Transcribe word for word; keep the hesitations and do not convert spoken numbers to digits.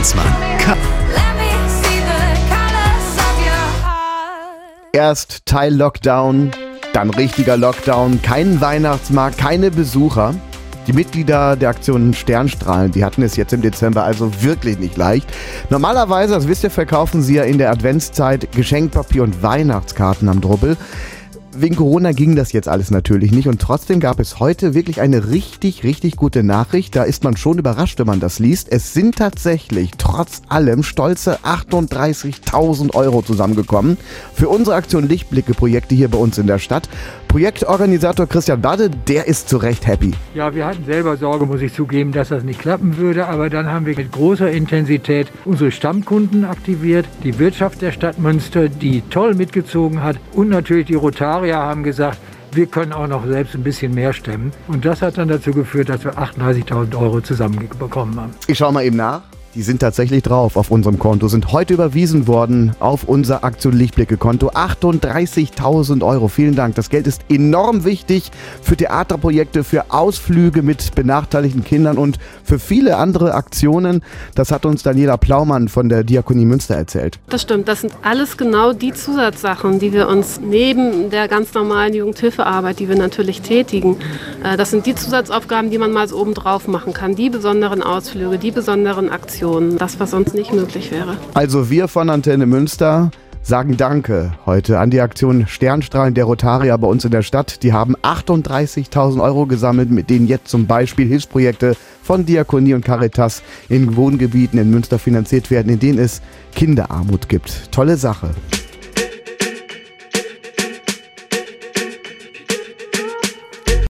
Heinzmann. Ka- Erst Teil-Lockdown, dann richtiger Lockdown, kein Weihnachtsmarkt, keine Besucher. Die Mitglieder der Aktion Sternstrahlen, die hatten es jetzt im Dezember also wirklich nicht leicht. Normalerweise, das wisst ihr, verkaufen sie ja in der Adventszeit Geschenkpapier und Weihnachtskarten am Drubbel. Wegen Corona ging das jetzt alles natürlich nicht und trotzdem gab es heute wirklich eine richtig, richtig gute Nachricht. Da ist man schon überrascht, wenn man das liest. Es sind tatsächlich trotz allem stolze achtunddreißigtausend Euro zusammengekommen für unsere Aktion Lichtblicke-Projekte hier bei uns in der Stadt. Projektorganisator Christian Badde, der ist zu Recht happy. Ja, wir hatten selber Sorge, muss ich zugeben, dass das nicht klappen würde. Aber dann haben wir mit großer Intensität unsere Stammkunden aktiviert, die Wirtschaft der Stadt Münster, die toll mitgezogen hat, und natürlich die Rotarier haben gesagt, wir können auch noch selbst ein bisschen mehr stemmen. Und das hat dann dazu geführt, dass wir achtunddreißigtausend Euro zusammenbekommen haben. Ich schaue mal eben nach. Die sind tatsächlich drauf auf unserem Konto, sind heute überwiesen worden auf unser Aktion Lichtblicke-Konto. achtunddreißigtausend Euro, vielen Dank. Das Geld ist enorm wichtig für Theaterprojekte, für Ausflüge mit benachteiligten Kindern und für viele andere Aktionen. Das hat uns Daniela Plaumann von der Diakonie Münster erzählt. Das stimmt, das sind alles genau die Zusatzsachen, die wir uns neben der ganz normalen Jugendhilfearbeit, die wir natürlich tätigen, das sind die Zusatzaufgaben, die man mal so oben drauf machen kann. Die besonderen Ausflüge, die besonderen Aktionen. Das, was sonst nicht möglich wäre. Also wir von Antenne Münster sagen Danke heute an die Aktion Sternstrahlen der Rotarier bei uns in der Stadt. Die haben achtunddreißigtausend Euro gesammelt, mit denen jetzt zum Beispiel Hilfsprojekte von Diakonie und Caritas in Wohngebieten in Münster finanziert werden, in denen es Kinderarmut gibt. Tolle Sache.